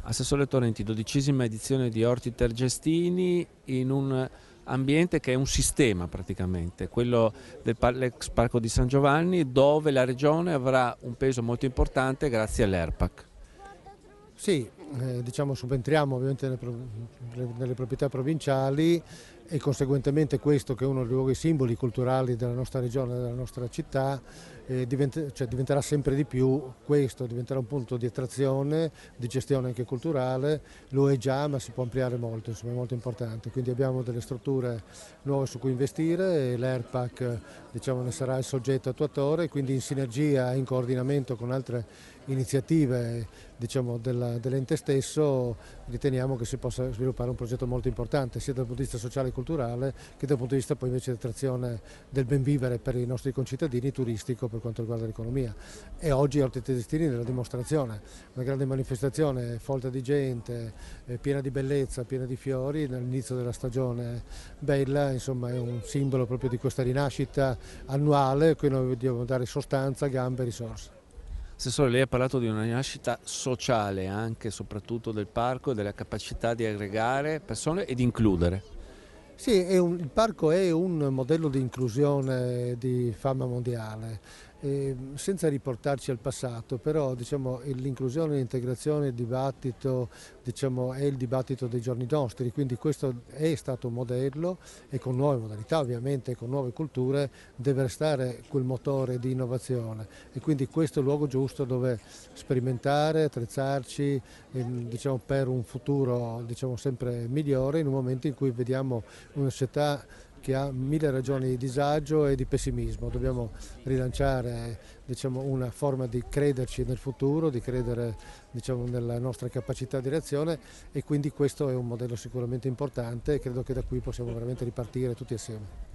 Assessore Torrenti, 12ª edizione di Orti Tergestini in un ambiente che è un sistema praticamente, quello dell'ex Parco di San Giovanni, dove la regione avrà un peso molto importante grazie all'ERPAC. Sì, diciamo subentriamo ovviamente nelle proprietà provinciali e conseguentemente questo, che è uno dei luoghi simboli culturali della nostra regione, della nostra città, diventerà sempre di più questo, diventerà un punto di attrazione, di gestione anche culturale, lo è già ma si può ampliare molto, insomma è molto importante, quindi abbiamo delle strutture nuove su cui investire e l'ERPAC diciamo, ne sarà il soggetto attuatore, quindi in sinergia e in coordinamento con altre iniziative diciamo, dell'ente stesso riteniamo che si possa sviluppare un progetto molto importante sia dal punto di vista sociale e culturale che dal punto di vista poi invece di attrazione del ben vivere per i nostri concittadini turistico per quanto riguarda l'economia. E oggi Orti Tergestini è la dimostrazione, una grande manifestazione folta di gente, piena di bellezza, piena di fiori all'inizio della stagione bella, insomma è un simbolo proprio di questa rinascita annuale a cui noi dobbiamo dare sostanza, gambe e risorse. Assessore, lei ha parlato di una rinascita sociale anche e soprattutto del parco e della capacità di aggregare persone e di includere. Sì, il parco è un modello di inclusione di fama mondiale, senza riportarci al passato, però diciamo, l'inclusione, l'integrazione, il dibattito diciamo, è il dibattito dei giorni nostri, quindi questo è stato un modello e con nuove modalità ovviamente, con nuove culture, deve restare quel motore di innovazione e quindi questo è il luogo giusto dove sperimentare, attrezzarci diciamo, per un futuro diciamo, sempre migliore in un momento in cui vediamo una società che ha mille ragioni di disagio e di pessimismo. Dobbiamo rilanciare diciamo, una forma di crederci nel futuro, di credere diciamo, nella nostra capacità di reazione e quindi questo è un modello sicuramente importante e credo che da qui possiamo veramente ripartire tutti assieme.